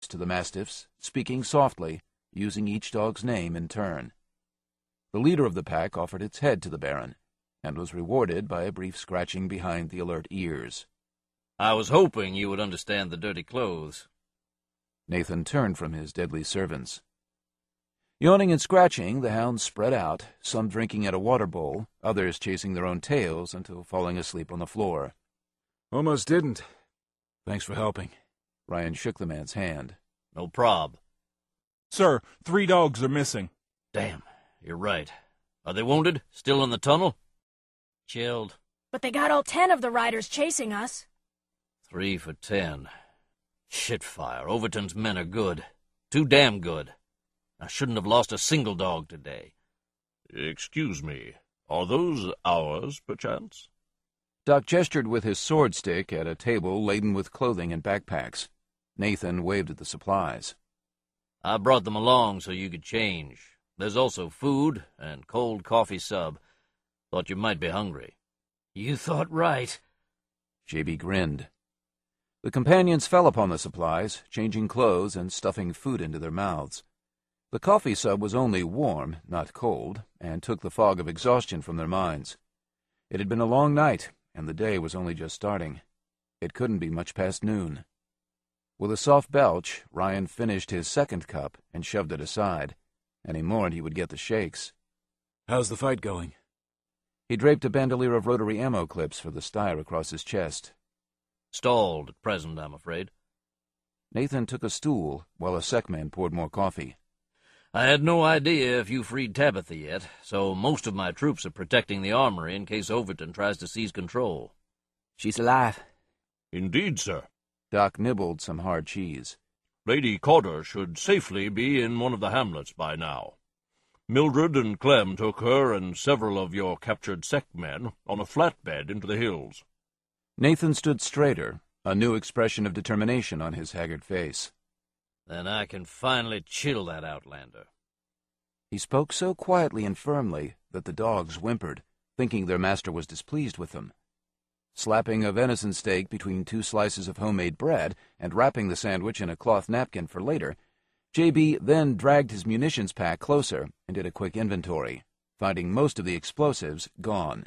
to the mastiffs, speaking softly, using each dog's name in turn. The leader of the pack offered its head to the Baron, and was rewarded by a brief scratching behind the alert ears. I was hoping you would understand the dirty clothes. Nathan turned from his deadly servants. Yawning and scratching, the hounds spread out, some drinking at a water bowl, others chasing their own tails until falling asleep on the floor. Almost didn't. Thanks for helping. Ryan shook the man's hand. No prob. Sir, 3 dogs are missing. Damn, you're right. Are they wounded? Still in the tunnel? Chilled. But they got all 10 of the riders chasing us. 3 for 10. Shitfire. Overton's men are good. Too damn good. I shouldn't have lost a single dog today. Excuse me, are those ours, perchance? Doc gestured with his sword stick at a table laden with clothing and backpacks. Nathan waved at the supplies. I brought them along so you could change. There's also food and cold coffee sub. Thought you might be hungry. You thought right. JB grinned. The companions fell upon the supplies, changing clothes and stuffing food into their mouths. The coffee sub was only warm, not cold, and took the fog of exhaustion from their minds. It had been a long night, and the day was only just starting. It couldn't be much past noon. With a soft belch, Ryan finished his second cup and shoved it aside. Any more and he would get the shakes. How's the fight going? He draped a bandolier of rotary ammo clips for the stire across his chest. Stalled at present, I'm afraid. Nathan took a stool while a secman poured more coffee. I had no idea if you freed Tabitha yet, so most of my troops are protecting the armory in case Overton tries to seize control. She's alive. Indeed, sir. Doc nibbled some hard cheese. Lady Corder should safely be in one of the hamlets by now. Mildred and Clem took her and several of your captured sectmen on a flatbed into the hills. Nathan stood straighter, a new expression of determination on his haggard face. Then I can finally chill that outlander. He spoke so quietly and firmly that the dogs whimpered, thinking their master was displeased with them. Slapping a venison steak between 2 slices of homemade bread and wrapping the sandwich in a cloth napkin for later, J.B. then dragged his munitions pack closer and did a quick inventory, finding most of the explosives gone.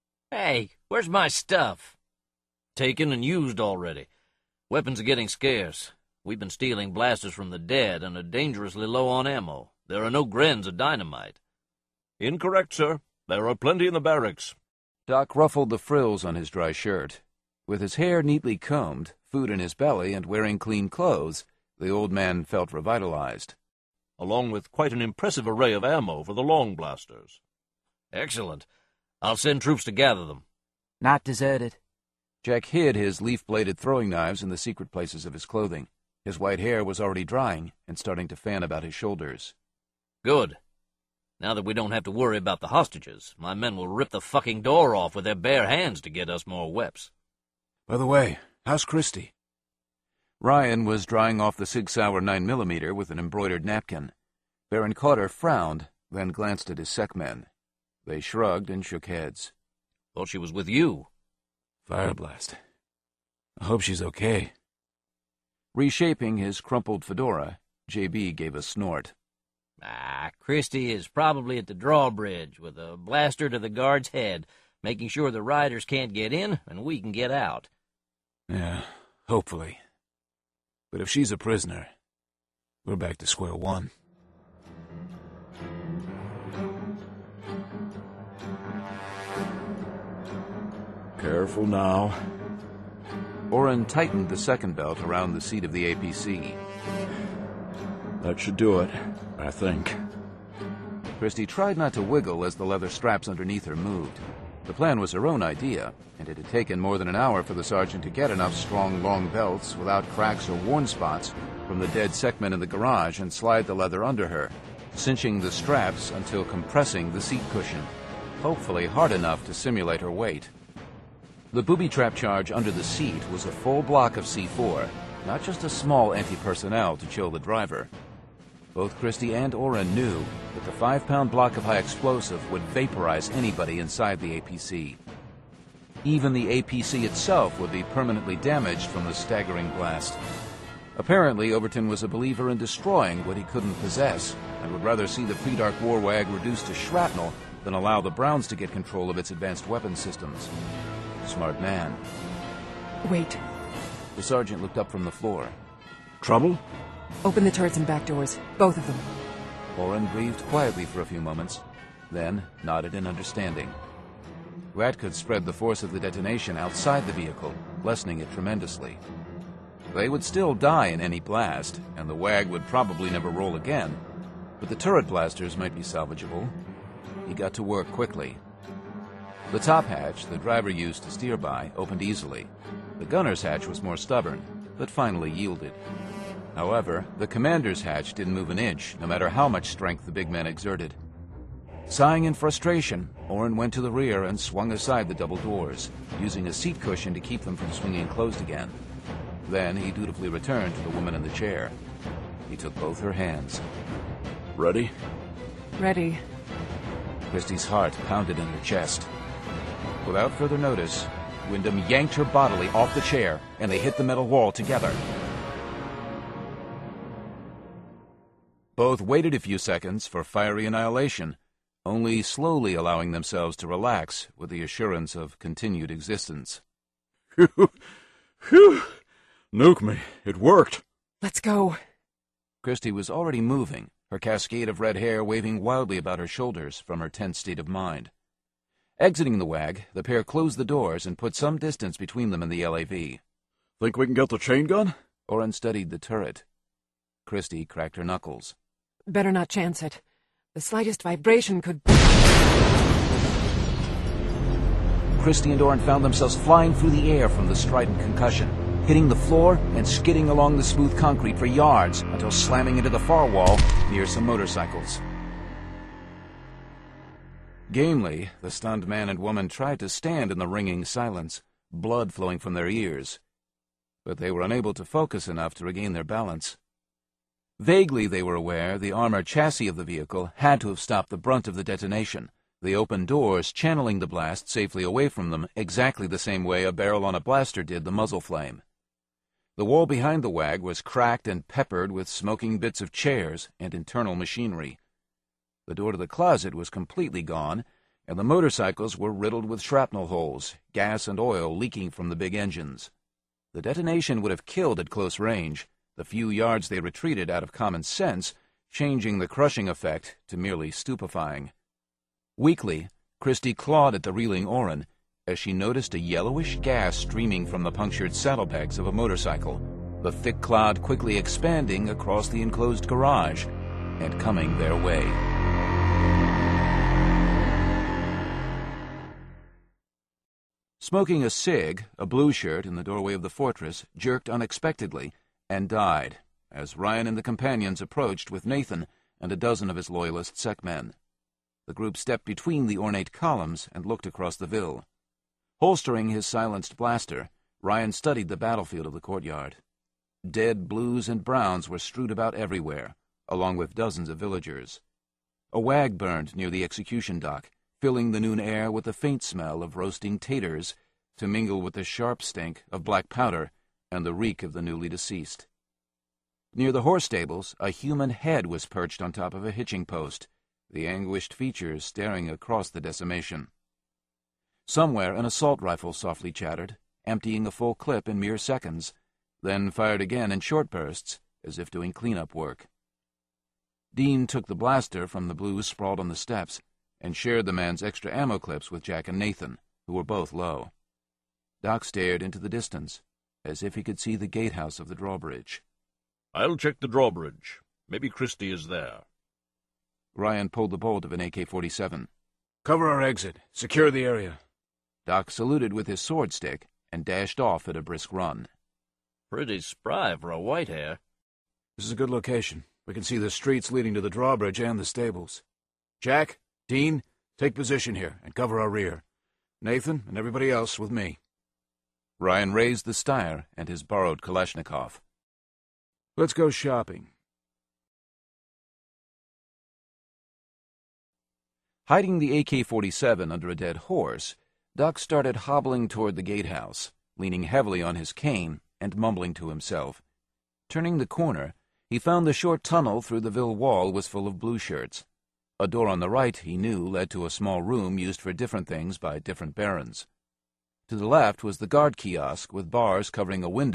Hey, where's my stuff? Taken and used already. Weapons are getting scarce. We've been stealing blasters from the dead and are dangerously low on ammo. There are no grens of dynamite. Incorrect, sir. There are plenty in the barracks. Doc ruffled the frills on his dry shirt. With his hair neatly combed, food in his belly, and wearing clean clothes, the old man felt revitalized. Along with quite an impressive array of ammo for the long blasters. Excellent. I'll send troops to gather them. Not deserted. Jack hid his leaf-bladed throwing knives in the secret places of his clothing. His white hair was already drying and starting to fan about his shoulders. Good. Now that we don't have to worry about the hostages, my men will rip the fucking door off with their bare hands to get us more weps. By the way, how's Christy? Ryan was drying off the Sig Sauer 9mm with an embroidered napkin. Baron Cotter frowned, then glanced at his secmen. They shrugged and shook heads. Thought she was with you. Fire blast. I hope she's okay. Reshaping his crumpled fedora, J.B. gave a snort. Christy is probably at the drawbridge with a blaster to the guard's head, making sure the riders can't get in and we can get out. Yeah, hopefully. But if she's a prisoner, we're back to square one. Careful now. Oren tightened the second belt around the seat of the APC. That should do it, I think. Christy tried not to wiggle as the leather straps underneath her moved. The plan was her own idea, and it had taken more than an hour for the sergeant to get enough strong, long belts without cracks or worn spots from the dead secmen in the garage and slide the leather under her, cinching the straps until compressing the seat cushion, hopefully hard enough to simulate her weight. The booby trap charge under the seat was a full block of C4, not just a small anti-personnel to chill the driver. Both Christy and Oren knew that the 5-pound block of high explosive would vaporize anybody inside the APC. Even the APC itself would be permanently damaged from the staggering blast. Apparently, Overton was a believer in destroying what he couldn't possess, and would rather see the pre-Dark War wag reduced to shrapnel than allow the Browns to get control of its advanced weapons systems. Smart man. Wait. The sergeant looked up from the floor. Trouble? Open the turrets and back doors. Both of them. Oren breathed quietly for a few moments, then nodded in understanding. That could spread the force of the detonation outside the vehicle, lessening it tremendously. They would still die in any blast, and the wag would probably never roll again, but the turret blasters might be salvageable. He got to work quickly. The top hatch the driver used to steer by opened easily. The gunner's hatch was more stubborn, but finally yielded. However, the commander's hatch didn't move an inch, no matter how much strength the big man exerted. Sighing in frustration, Oren went to the rear and swung aside the double doors, using a seat cushion to keep them from swinging closed again. Then he dutifully returned to the woman in the chair. He took both her hands. Ready? Ready. Christie's heart pounded in her chest. Without further notice, Wyndham yanked her bodily off the chair, and they hit the metal wall together. Both waited a few seconds for fiery annihilation, only slowly allowing themselves to relax with the assurance of continued existence. Phew! Phew! Nuke me. It worked. Let's go. Christie was already moving, her cascade of red hair waving wildly about her shoulders from her tense state of mind. Exiting the wag, the pair closed the doors and put some distance between them and the LAV. Think we can get the chain gun? Oren studied the turret. Christie cracked her knuckles. Better not chance it. The slightest vibration could... Christie and Oren found themselves flying through the air from the strident concussion, hitting the floor and skidding along the smooth concrete for yards until slamming into the far wall near some motorcycles. Gamely, the stunned man and woman tried to stand in the ringing silence, blood flowing from their ears. But they were unable to focus enough to regain their balance. Vaguely they were aware the armored chassis of the vehicle had to have stopped the brunt of the detonation, the open doors channeling the blast safely away from them exactly the same way a barrel on a blaster did the muzzle flame. The wall behind the wag was cracked and peppered with smoking bits of chairs and internal machinery. The door to the closet was completely gone, and the motorcycles were riddled with shrapnel holes, gas and oil leaking from the big engines. The detonation would have killed at close range, the few yards they retreated out of common sense, changing the crushing effect to merely stupefying. Weakly, Christie clawed at the reeling Oren as she noticed a yellowish gas streaming from the punctured saddlebags of a motorcycle, the thick cloud quickly expanding across the enclosed garage and coming their way. Smoking a cig, a blue shirt in the doorway of the fortress jerked unexpectedly and died as Ryan and the companions approached with Nathan and a dozen of his loyalist secmen. The group stepped between the ornate columns and looked across the Ville. Holstering his silenced blaster, Ryan studied the battlefield of the courtyard. Dead blues and browns were strewed about everywhere, along with dozens of villagers. A wag burned near the execution dock, filling the noon air with the faint smell of roasting taters to mingle with the sharp stink of black powder and the reek of the newly deceased. Near the horse stables, a human head was perched on top of a hitching post, the anguished features staring across the decimation. Somewhere an assault rifle softly chattered, emptying a full clip in mere seconds, then fired again in short bursts, as if doing cleanup work. Dean took the blaster from the blues sprawled on the steps and shared the man's extra ammo clips with Jack and Nathan, who were both low. Doc stared into the distance, as if he could see the gatehouse of the drawbridge. I'll check the drawbridge. Maybe Christie is there. Ryan pulled the bolt of an AK-47. Cover our exit. Secure the area. Doc saluted with his sword stick and dashed off at a brisk run. Pretty spry for a white hair. This is a good location. We can see the streets leading to the drawbridge and the stables. Jack, Dean, take position here and cover our rear. Nathan and everybody else with me. Ryan raised the Steyr and his borrowed Kalashnikov. Let's go shopping. Hiding the AK-47 under a dead horse, Doc started hobbling toward the gatehouse, leaning heavily on his cane and mumbling to himself. Turning the corner, he found the short tunnel through the Ville wall was full of blue shirts. A door on the right, he knew, led to a small room used for different things by different barons. To the left was the guard kiosk with bars covering a window